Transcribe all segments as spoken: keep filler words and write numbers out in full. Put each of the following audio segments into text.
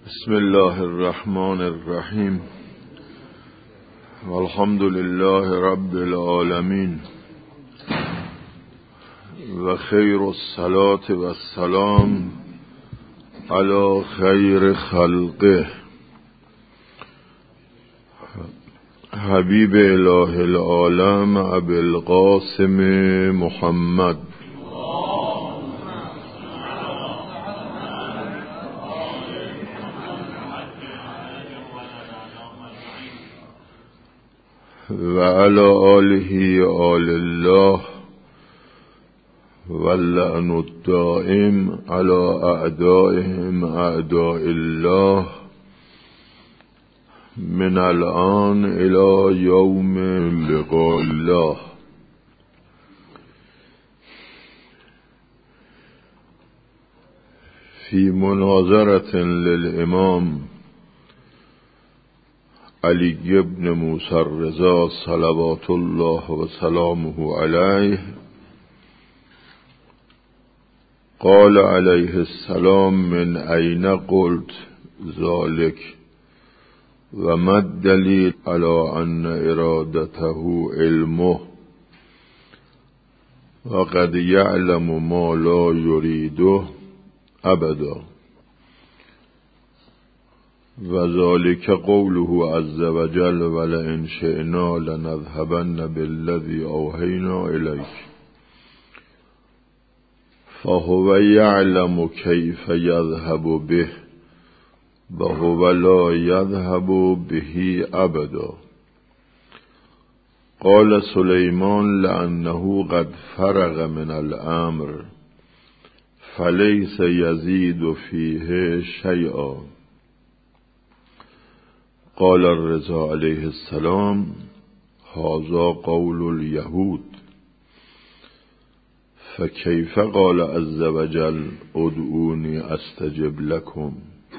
بسم الله الرحمن الرحیم والحمد لله رب العالمین و خیر الصلاة و السلام علی خیر خلقه حبیب اله العالم ابی القاسم محمد و علی آله آل الله واللعن الدائم علی اعدائهم اعداء الله من الآن الى یوم لقاء الله. فی مناظرة للامام علی بن موسی الرضا صلوات الله و سلامه علیه قال علیه السلام من این قلت ذلك و ما الدلیل علی ان ارادته علمه و قد یعلم ما لا یریده ابدا و ذلك قوله عز وجل ولئن شئنا لنذهبن بالذي اوحينا اليك فهو يعلم كيف يذهب به وهو لا يذهب به ابدا. قال سليمان لأنه قد فرغ من الامر فليس يزيد فيه شيئا. قال الرضا علیه السلام هذا قول اليهود فكيف قال عز وجل ادعوني استجب لكم.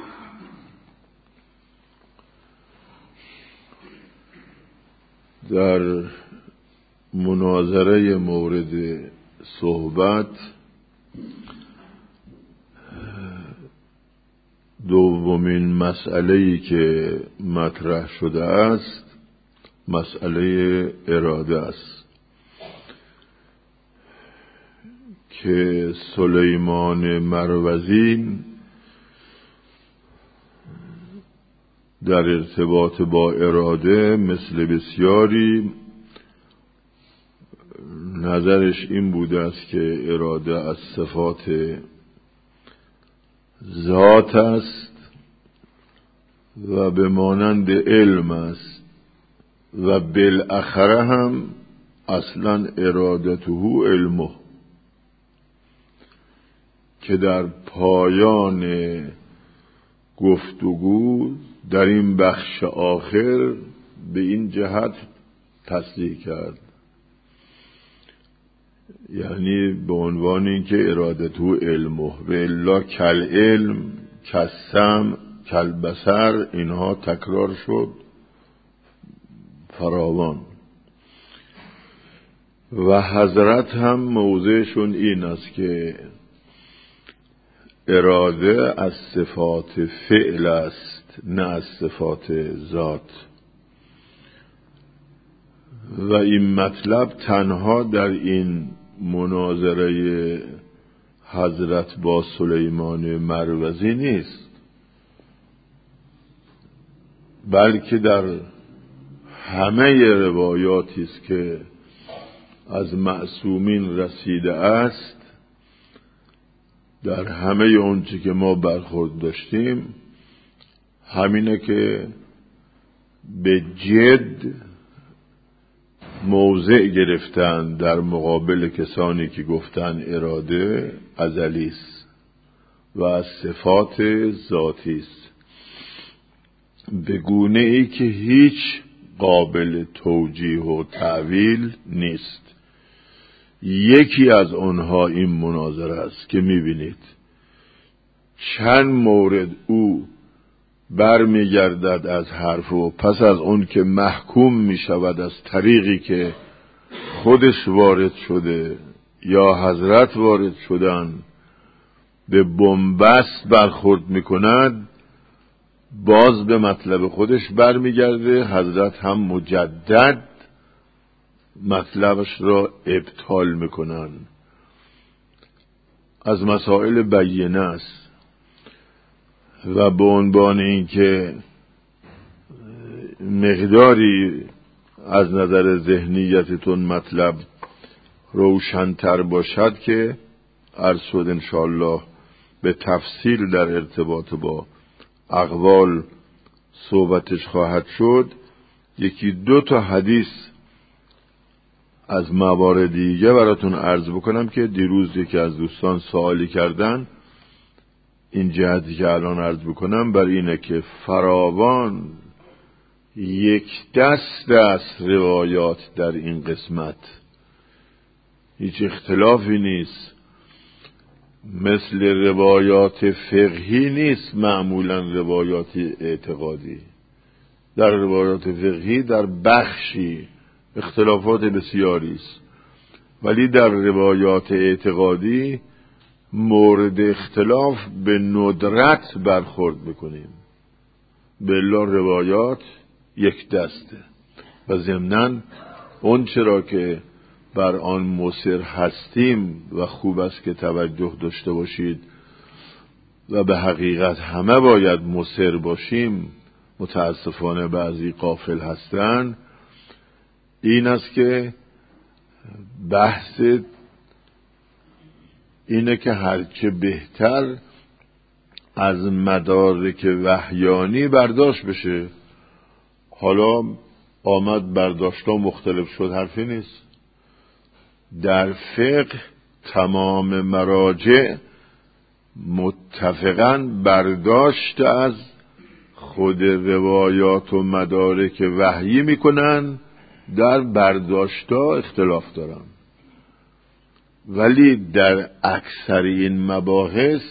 در مناظره مورد صحبت دومین مسئله‌ای که مطرح شده است مسئله اراده است که سلیمان مروزی در ارتباط با اراده مثل بسیاری نظرش این بوده است که اراده از صفات ذات است و به مانند علم است و بالاخره هم اصلا ارادته علمه که در پایان گفتگو در این بخش آخر به این جهت تصریح کرد، یعنی به عنوان اینکه ارادته علمه و الا کل علم کسم کل بصر اینها تکرار شد فراوان و حضرت هم موضعشون این است که اراده از صفات فعل است نه از صفات ذات و این مطلب تنها در این مناظره حضرت با سلیمان مروزی نیست بلکه در همه روایاتی است که از معصومین رسیده است، در همه اونچه که ما برخورد داشتیم همینه که به جد موضع گرفتن در مقابل کسانی که گفتن اراده ازلی است و از صفات ذاتی است به گونه ای که هیچ قابل توجیه و تعویل نیست. یکی از آنها این مناظره است که میبینید چند مورد او برمیگردد از حرف و پس از اون که محکوم میشود از طریقی که خودش وارد شده یا حضرت وارد شدن به بنبست برخورد میکند باز به مطلب خودش برمیگرده. حضرت هم مجدد مطلبش را ابطال میکنن. از مسائل بینه است و به عنوان اینکه مقداری از نظر ذهنیتتون مطلب روشن‌تر باشد که عرض شد انشاءالله به تفصیل در ارتباط با اقوال صحبتش خواهد شد. یکی دو تا حدیث از موارد دیگه براتون عرض بکنم که دیروز یکی از دوستان سوالی کردن. این جهتی که الان عرض بکنم بر اینه که فراوان یک دست است روایات در این قسمت، هیچ اختلافی نیست. مثل روایات فقهی نیست معمولا روایات اعتقادی. در روایات فقهی در بخشی اختلافات بسیاری است، ولی در روایات اعتقادی مورد اختلاف به ندرت برخورد میکنیم. بالله روایات یک دسته و ضمناً اون چرا که بر آن مصر هستیم و خوب است که توجه داشته باشید و به حقیقت همه باید مصر باشیم، متاسفانه بعضی غافل هستن، این است که بحث اینه که هرچه بهتر از مدارک وحیانی برداشت بشه. حالا آمد برداشت‌ها مختلف شد، حرفی نیست. در فقه تمام مراجع متفقاً برداشت از خود روایات و مدارک وحیی میکنن، در برداشت‌ها اختلاف دارن. ولی در اکثر این مباحث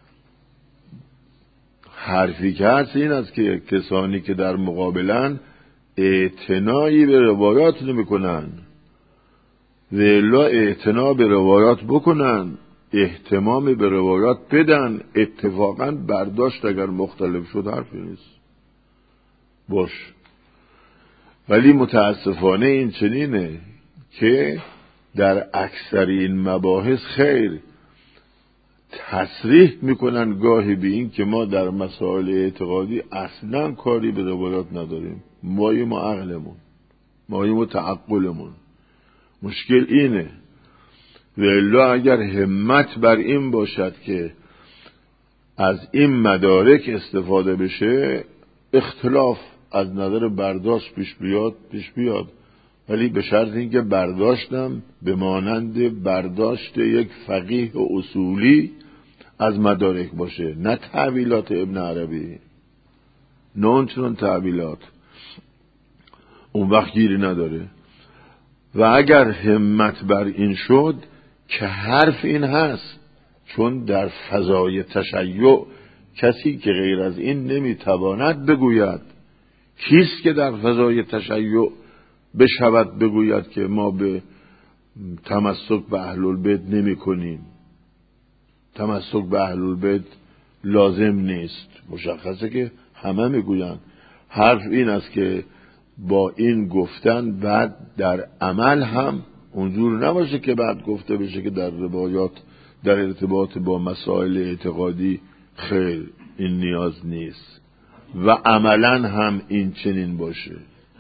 حرفی که هست این است که کسانی که در مقابلن اعتنایی به روایات نمیکنن، ولا اعتنا به روایات بکنن، اهتمام به روایات بدن. اتفاقا برداشت اگر مختلف شد حرفی نیست باش. ولی متاسفانه این چنینه که در اکثر این مباحث خیر تصریح میکنن گاهی به این که ما در مسائل اعتقادی اصلا کاری به روایات نداریم، ماییم و عقلمون، ماییم و تعقلمون. مشکل اینه. والا اگر همت بر این باشد که از این مدارک استفاده بشه، اختلاف از نظر برداشت پیش بیاد پیش بیاد ولی به شرط اینکه برداشتم به مانند برداشت یک فقیه و اصولی از مدارک باشه، نه تعبیلات ابن عربی، نه اونچنان تعبیلات، اون وقت گیری نداره. و اگر همت بر این شد که حرف این هست، چون در فضای تشیع کسی که غیر از این نمیتواند بگوید. کیست که در فضای تشیع بشود بگوید که ما به تمسک به اهل البیت نمی کنیم؟ تمسک به اهل البیت لازم نیست. مشخصه که همه میگویند. حرف این است که با این گفتن بعد در عمل هم اونجور نباشه که بعد گفته بشه که در روایات در ارتباط با مسائل اعتقادی خیر این نیاز نیست و عملا هم این چنین باشه.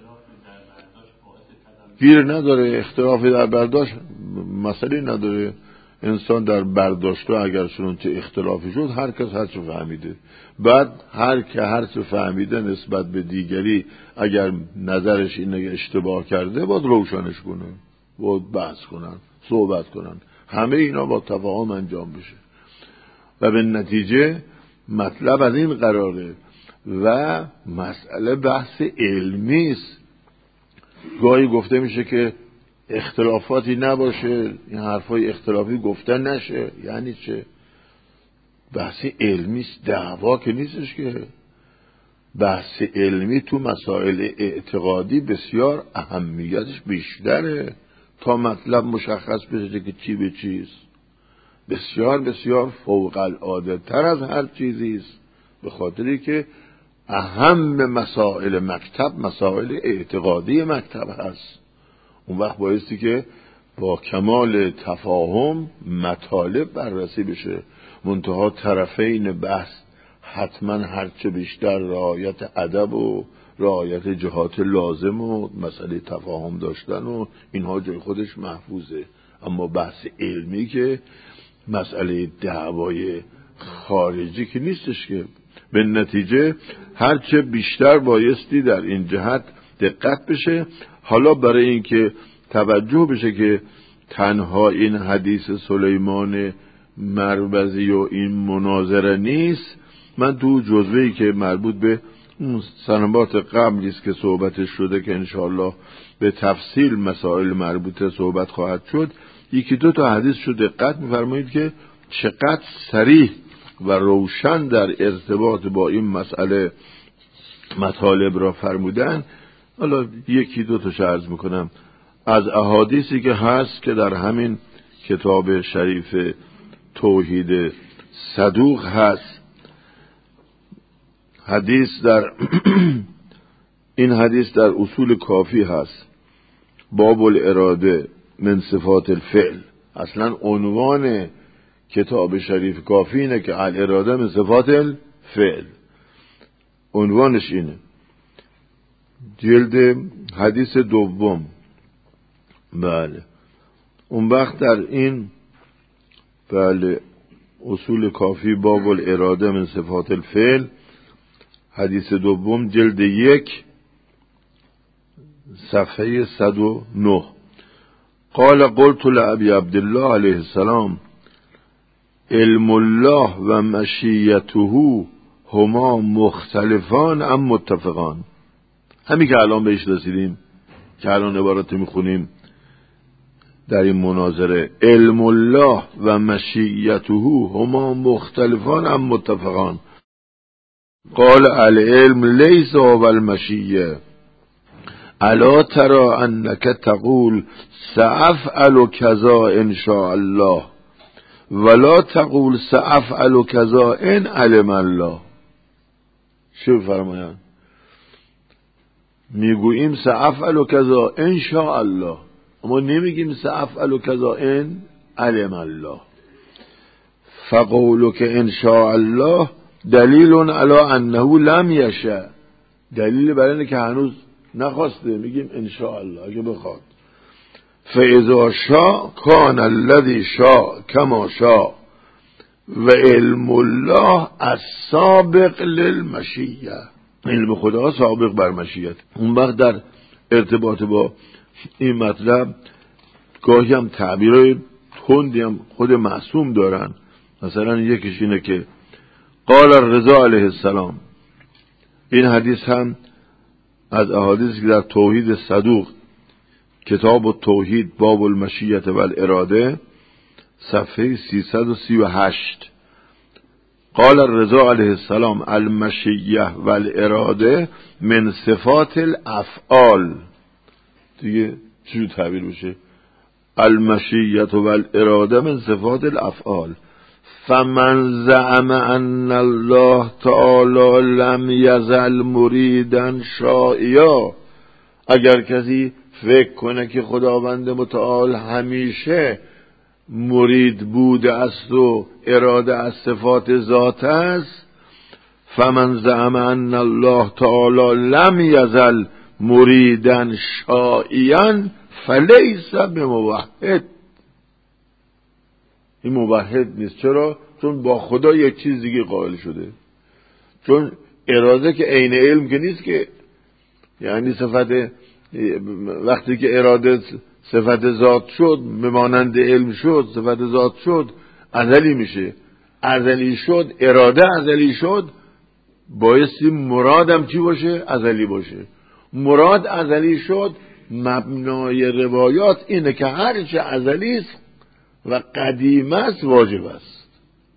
گیر نداره، اختلافی در برداشت مسئله نداره. انسان در برداشت اگر چون چه اختلافی شد هر کس هر چه فهمیده، بعد هر که هر چه فهمیده نسبت به دیگری اگر نظرش اینه اشتباه کرده باید روشنش کنه، باید بحث کنن، صحبت کنن. همه اینا با تفاهم انجام بشه و به نتیجه مطلب از این قراره و مسئله بحث علمی است. گاهی گفته میشه که اختلافاتی نباشه، این حرفای اختلافی گفتن نشه. یعنی چه؟ بحث علمی است، دعوا که نیستش که. بحث علمی تو مسائل اعتقادی بسیار اهمیتش بیشتره تا مطلب مشخص بشه که چی به چیست. بسیار بسیار فوق العاده تر از هر چیزی است، به خاطری که اهم مسائل مکتب مسائل اعتقادی مکتب هست. اون وقت بایستی که با کمال تفاهم مطالب بررسی بشه، منتها طرفین بحث حتما هرچه بیشتر رعایت ادب و رعایت جهات لازم و مسئله تفاهم داشتن و اینها جای خودش محفوظه. اما بحث علمی که مسئله دعوای خارجی که نیستش، که به نتیجه هرچه بیشتر بایستی در این جهت دقت بشه. حالا برای اینکه توجه بشه که تنها این حدیث سلیمان مربضی و این مناظره نیست، من تو جزوه‌ای که مربوط به سنوات قبلی است که صحبتش شده که انشاءالله به تفصیل مسائل مربوطه صحبت خواهد شد، یکی دو تا حدیث شو دقت می‌فرمایید که چقدر صریح و روشن در ارتباط با این مسئله مطالب را فرمودن. حالا یکی دو تا عرض میکنم از احادیثی که هست که در همین کتاب شریف توحید صدوق هست. حدیث در این حدیث در اصول کافی هست، باب الاراده من صفات الفعل. اصلا عنوان کتاب شریف کافی اینه که الاراده من صفات الفعل، عنوانش اینه. جلد حدیث دوم. بله اون وقت در این بله اصول کافی باب الاراده من صفات الفعل حدیث دوم جلد یک صفحه صد و نه. قال قلت لأبي عبدالله علیه السلام علم الله و مشیته هما مختلفان ام متفقان. همین که الان بهش رسیدیم که الان عبارت میخونیم در این مناظره، علم الله و مشیته هما مختلفان ام متفقان. قال العلم لیس هو المشیه الا ترى انك تقول سأفعل كذا ان شاء الله ولا تقول سأفعل كذا ان علم الله. شو فرمایان؟ میگوییم سأفعل كذا ان شاء الله، اما نمیگیم سأفعل كذا ان علم الله. فقولك ان شاء الله دلیل علی انه لم یشاء، دلیل برای اینه که هنوز نخواسته، میگیم ان شاء الله اگه بخواد. فاذا شاء کان الذی شاء کما شاء و علم الله السابق للمشیه. علم خدا سابق بر مشیت. اون وقت در ارتباط با این مطلب گاهی هم تعبیرهای تندی هم خود معصوم دارن. مثلا یکیش اینه که قال الرضا علیه السلام. این حدیث هم از احادیثی که در توحید صدوق کتاب التوحید باب المشیت و الاراده صفحه سیصد و سی و هشت. قال الرضا علیه السلام المشیه و الاراده من صفات الافعال. دیگه چجور تعبیر بشه؟ المشیت و الاراده من صفات الافعال. فمن زعم ان الله تعالی لم یزل مریدا شائیا، اگر کسی فکر کنه که خداوند متعال همیشه مرید بوده است و اراده از صفات ذات است، فمن زعم ان الله تعالی لم یزل مریدا شائیا فلیس بموحد. این موحد نیست. چرا؟ چون با خدا یک چیز دیگه قائل شده. چون اراده که عین علم که نیست که، یعنی صفت وقتی که اراده صفت ذات شد بمانند علم شد، صفت ذات شد ازلی میشه. ازلی شد، اراده ازلی شد، بایستی مرادم چی باشه؟ ازلی باشه. مراد ازلی شد، مبنای روایات اینه که هرچه ازلی است و قدیم است واجب است.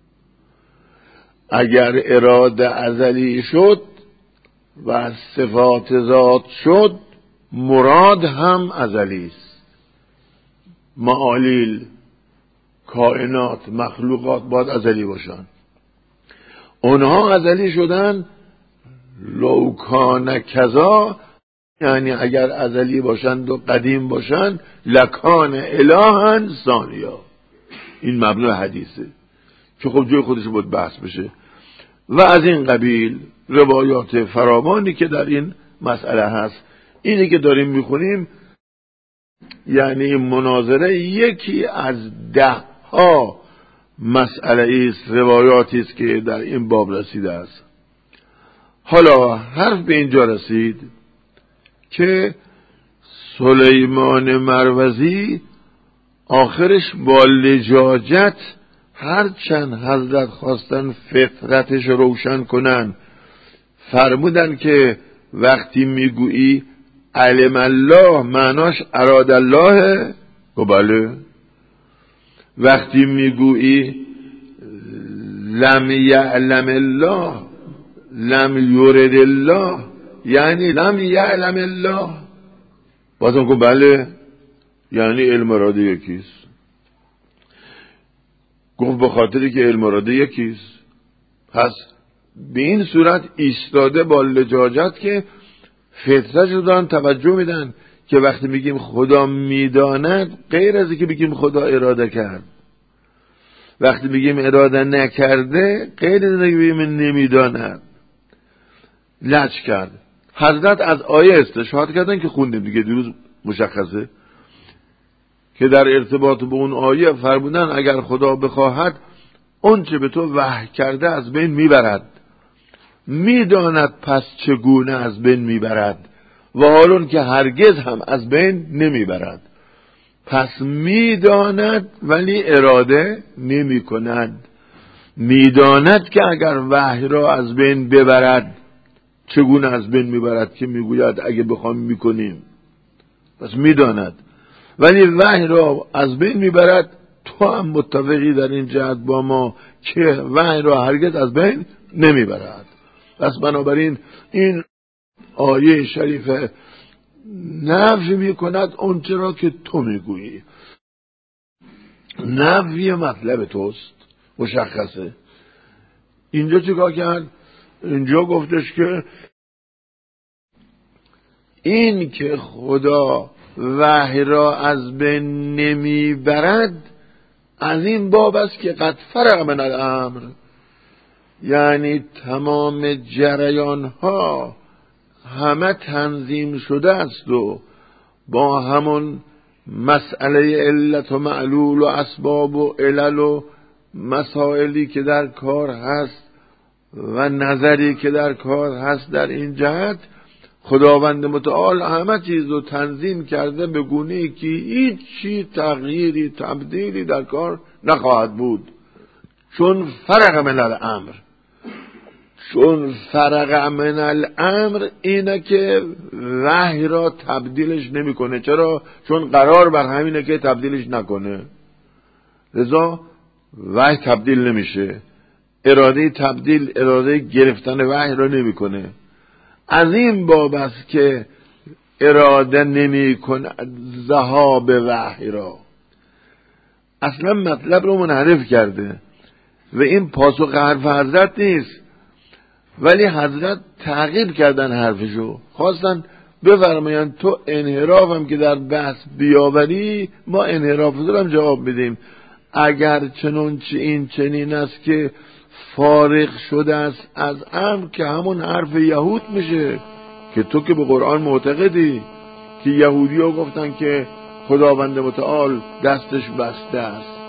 اگر اراده ازلی شد و صفات ذات شد، مراد هم ازلی است. معالیل کائنات مخلوقات باید ازلی باشن. اونها ازلی شدن، لو کان کذا، یعنی اگر ازلی باشند و قدیم باشند، لکان الهن ثانیا. این مبنای حدیثه که خب جای خودش بود بحث بشه. و از این قبیل روایات فراوانی که در این مسئله هست. اینی که داریم میخونیم یعنی مناظره یکی از ده ها مسئله است، روایاتی است که در این باب رسیده است. حالا حرف به اینجا رسید که سلیمان مروزی آخرش با لجاجت هرچند حضرت خواستن فطرتش روشن کنن، فرمودن که وقتی میگویی علم الله معناش اراد الله، و بله. وقتی میگویی لم یعلم الله لم یرد الله یعنی لم یعلم الله، بازم که بله، یعنی علم اراده یکیست. گفت به خاطری که علم اراده یکیست، پس به این صورت ایستاده با لجاجت که فطرت رو دارن توجه میدن که وقتی میگیم خدا میداند غیر از که بگیم خدا اراده کرد، وقتی میگیم اراده نکرده غیر از که بگیم نمیداند، لج کرد. حضرت از آیه استشهاد کردن که خوندیم دیگه دیروز، مشخصه که در ارتباط به اون آیه فرمودن اگر خدا بخواهد اون چه به تو وحی کرده از بین میبرد، میداند پس چگونه از بین میبرد و حالون که هرگز هم از بین نمیبرد. پس میداند ولی اراده نمی کند. میداند که اگر وحی را از بین ببرد چگونه از بین میبرد که میگوید اگه بخوام میکنیم، پس میداند ولی وحی را از بین میبرد. تو هم متفقی در این جهت با ما که وحی را هرگز از بین نمیبرد. پس بنابراین این آیه شریفه نفی میکند اون چرا که تو میگویی، نفی مطلب توست، مشخصه. اینجا چیکار کرد؟ اینجا گفتش که این که خدا وحی را از بین نمیبرد از این باب است که قد فرغ من الامر، یعنی تمام جریان ها همه تنظیم شده است و با همون مسئله علت و معلول و اسباب و علل و مسائلی که در کار هست و نظری که در کار هست در این جهت خداوند متعال همه چیز رو تنظیم کرده به گونه‌ای که هیچ چیز تغییری تبدیلی در کار نخواهد بود. چون فرغ من الامر، چون فرغ من الامر اینه که وحی را تبدیلش نمیکنه. چرا؟ چون قرار بر همینه که تبدیلش نکنه، لذا وحی تبدیل نمیشه. اراده تبدیل، اراده گرفتن وحی را نمیکنه. از این باب است که اراده نمی کند ذهاب وحی را. اصلا مطلب رو منحرف کرده و این پاسخ حرف حضرت نیست، ولی حضرت تعقیب کردن حرفشو، خواستن بفرمایند تو انحراف هم که در بحث بیاوری ما انحراف دارم جواب بدیم. اگر چنون چه این چنین است که فارغ شده است از امر که همون حرف یهود میشه که تو که به قرآن معتقدی که یهودی ها گفتن که خداوند متعال دستش بسته است.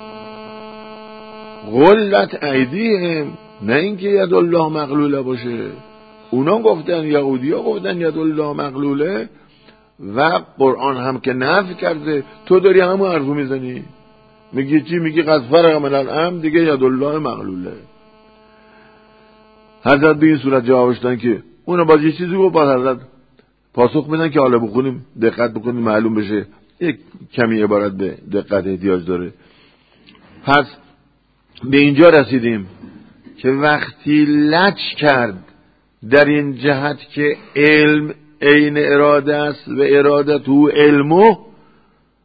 غلت ایدیهم، نه اینکه ید الله مغلوله باشه. اونا گفتن، یهودی ها گفتن ید الله مغلوله و قرآن هم که نفی کرده. تو داری همون حرفو میزنی، میگی چی؟ میگی قد فرغ من الامر، دیگه ید الله مغلوله. حضرت به این صورت جوابش دادن که اونا باز یه چیزی گفت، باز حضرت پاسخ بدن که حالا بخونیم دقت بکنیم معلوم بشه. یک کمی عبارت به دقت احتیاج داره. پس به اینجا رسیدیم که وقتی لج کرد در این جهت که علم عین اراده است و اراده تو علمو،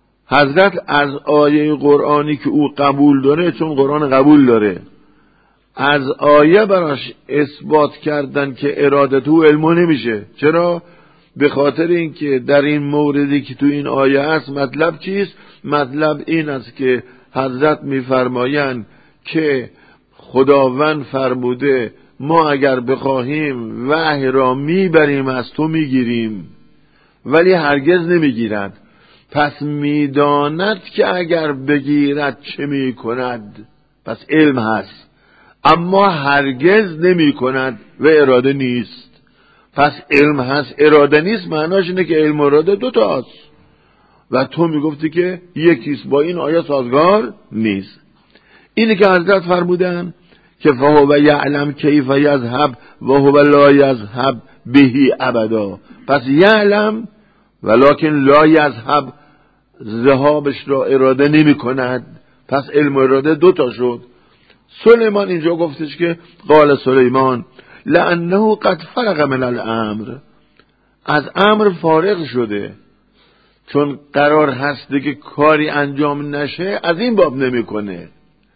حضرت از آیه قرآنی که او قبول داره، چون قرآن قبول داره، از آیه براش اثبات کردن که اراده تو علمو نمیشه. چرا؟ به خاطر اینکه در این موردی که تو این آیه هست مطلب چیست؟ مطلب این است که حضرت میفرمایند که خداوند فرموده ما اگر بخواهیم وحی را میبریم از تو میگیریم، ولی هرگز نمیگیرد. پس میداند که اگر بگیرد چه میکند. پس علم هست اما هرگز نمیکند و اراده نیست. پس علم هست اراده نیست، معناش اینه که علم و اراده دو تاست و تو میگفتی که یکیست. با این آیه سازگار نیست. اینه که حضرت فرمودن که فهو یعلم کیف یذهب و هو لا یذهب بهی ابدا. پس یعلم ولکن لا یذهب، ذهابش را اراده نمی کند. پس علم و اراده دو تا شد. سلیمان اینجا گفتش که قال سلیمان لانه قد فرغ من الامر، از امر فارغ شده، چون قرار هسته که کاری انجام نشه از این باب نمی کنه،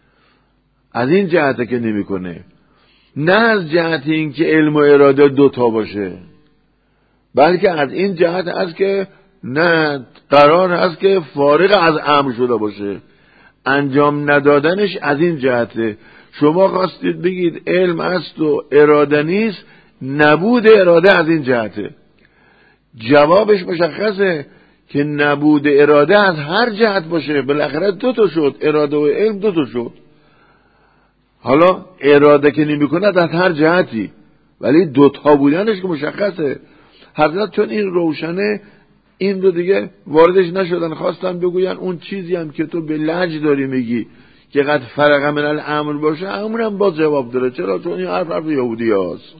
از این جهته که نمی کنه، نه از جهت این که علم و اراده دوتا باشه، بلکه از این جهت است که نه، قرار هست که فارغ از امر شده باشه، انجام ندادنش از این جهته. شما خواستید بگید علم است و اراده نیست، نبود اراده از این جهته. جوابش مشخصه که نبود اراده از هر جهت باشه، بالاخره دو تا شد، اراده و علم دو تا شد. حالا اراده که نمی کند از هر جهتی، ولی دوتا بودنش که مشخصه. حضرت چون این روشنه این دو دیگه واردش نشدن، خواستن بگوین اون چیزی هم که تو به لج داری میگی که قد فرق من الامر باشه، امرم باز جواب داره. چرا؟ چون این حرف حرف یهودی هست.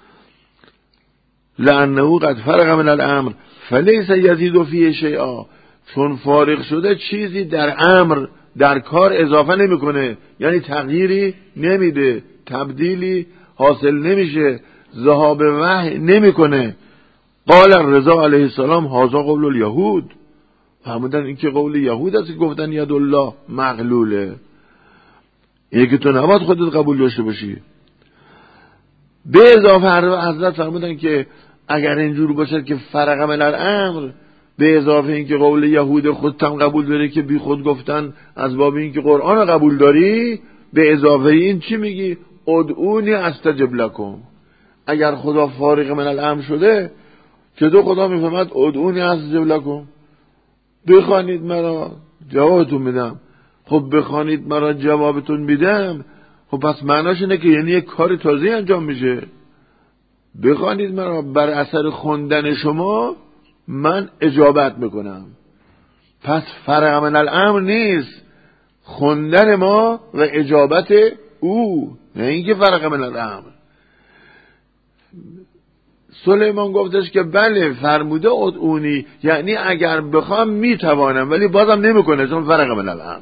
لانه قد فرق من الامر فلیس یزید فیه شیئا، چون فارغ شده چیزی در امر، در کار اضافه نمیکنه، یعنی تغییری نمیده، تبدیلی حاصل نمیشه، ذهاب وحی نمیکنه. قال الرضا علیه السلام هذا قول الیهود، فهمیدن این که قول یهود است که گفتن ید الله مغلوله، اینه که تو نباید خودت قبول داشته باشی. به اضافه حضرت فرمودن که اگر اینجور باشه که فرق من الامر، به اضافه این که قول یهود خودت هم قبول داری که بی خود گفتن از باب این که قرآن رو قبول داری، به اضافه این چی میگی؟ ادعونی استجب لکم. اگر خدا فارغ من الامر شده که دو خدا میفهمد ادعونی استجب لکم، بخوانید مرا جوابتون میدم. خب بخوانید مرا جوابتون میدم، خب پس معناش اینه که یعنی یک کار تازه انجام میشه. بخوانید مرا، بر اثر خوندن شما من اجابت میکنم. پس فرق من الامر نیست، خوندن ما و اجابت او، نه اینکه فرق من الامر. سلیمان گفتش که بله فرموده ادعونی، یعنی اگر بخوام میتوانم، ولی بازم نمیکنه چون فرق من الامر.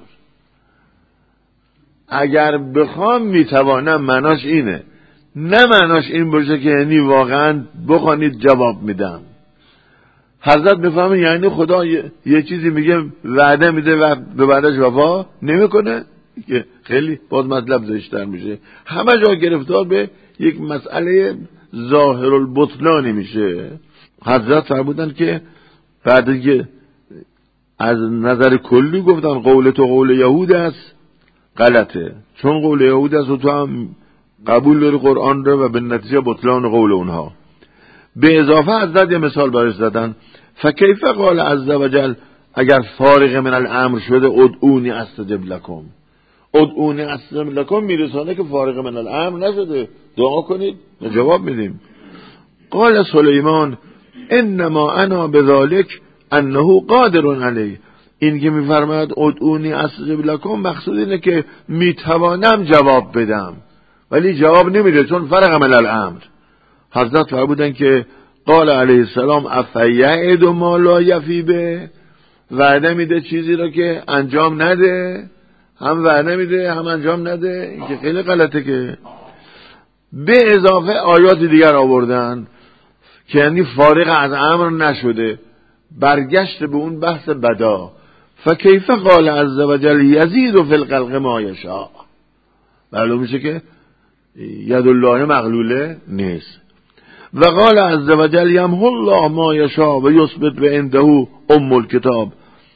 اگر بخوام میتوانم معناش اینه، نه معناش این باشه که یعنی واقعا بخوانید جواب میدم. حضرت بفهمه یعنی خدا یه, یه چیزی میگه وعده میده و به بعدش وفا نمیکنه، که خیلی باز مطلب زشتر میشه. همه جا گرفتار به یک مسئله ظاهر البطلانی میشه. حضرت فرمودن که بعد که از نظر کلی گفتن قول تو قول یهود است، غلطه، چون قول یهود است و تو هم قبول داری قرآن رو و به نتیجه بطلان قول اونها. به اضافه حضرت یه مثال برش زدن، فکیف قال عز وجل اگر فارغ من الامر شده ادعونی استجب لکم، ادعونی استجب لکم میرسانه که فارغ من الامر نشده، دعا کنید جواب میدیم. قال سلیمان انما انا بذالک انه قادر علی، این که میفرماید ادعونی استجب لکم مقصود اینه که میتوانم جواب بدم، ولی جواب نمیده چون فرق من الامر. حضرت فرمودن که قال علیه السلام افیعد ما لا یفی به، وعده میده چیزی رو که انجام نده، هم وعده میده هم انجام نده، این که خیلی غلطه. که به اضافه آیات دیگر آوردن که یعنی فارغ از امر نشده، برگشت به اون بحث بدا. فکیف قال عز وجل یزید فی الخلق ما یشاء، معلوم میشه که ید الله مغلوله نیست. و قال عز وجل یمحو الله ما یشاء و یثبت و عنده ام الکتاب.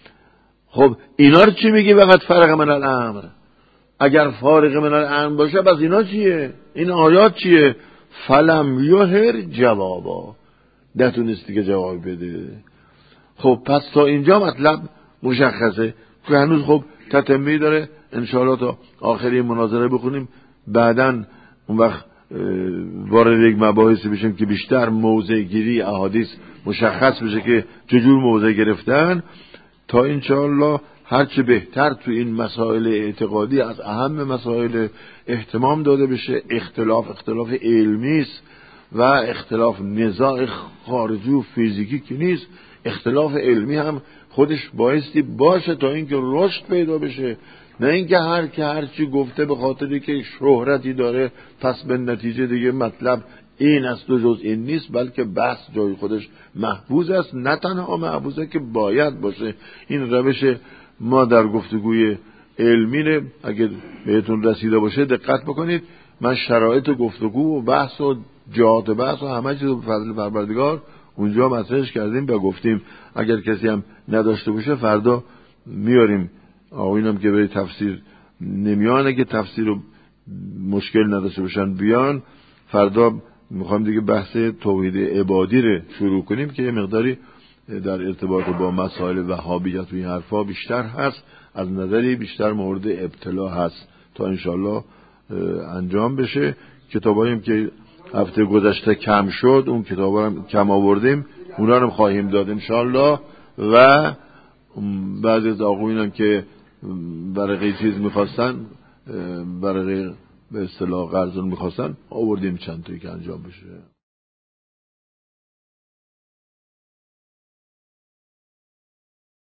خب اینا رو چی میگی وقت فرق من الامر؟ اگر فارغ من الامر باشه بس اینا چیه؟ این آیات چیه؟ فلم یهر جوابا، نتونستی که جواب بده. خب پس تا اینجا مطلب مشخصه که هنوز خب تتمه‌ای داره، انشاءالله تا آخری مناظره بخونیم، بعدن اون وقت وارد یک مباحثی بشیم که بیشتر موضع گیری احادیث مشخص بشه که چجور موضع گرفتن، تا انشاءالله هرچه بهتر تو این مسائل اعتقادی از اهم مسائل اهتمام داده بشه. اختلاف اختلاف علمی است و اختلاف نزاع خارجی و فیزیکی که نیست، اختلاف علمی هم خودش بایستی باشه تا اینکه رشد پیدا بشه، نه اینکه هر که هر چی گفته به خاطری که شهرتی داره پس به نتیجه دیگه مطلب این است و جز این نیست، بلکه بحث جای خودش محفوظ است، نه تنها محفوظه که باید باشه. این روش ما در گفتگوی علمی نه، اگر بهتون رسیده باشه دقت بکنید، من شرایط گفتگو و بحث و جهات بحث و همه چیز به فضل پروردگار اونجا مطرحش کردیم و گفتیم. اگر کسی هم نداشته باشه فردا میاریم. آقایونم که به تفسیر نمیان، اگه تفسیر رو مشکل نداشته باشن بیان، فردا میخوایم دیگه بحث توحید عبادی رو شروع کنیم که یه مقداری در ارتباط با مسائل وهابیت و این حرفا بیشتر هست، از نظری بیشتر مورد ابتلا هست، تا انشالله انجام بشه. کتاباییم که هفته گذشته کم شد، اون کتابا هم کم آوردیم، اونا رو خواهیم داد انشالله. و بعضی از آقایونم که برای چیز میخواستن، برای به اصطلاح قرضون میخواستن، آوردیم چند تایی که انجام بشه.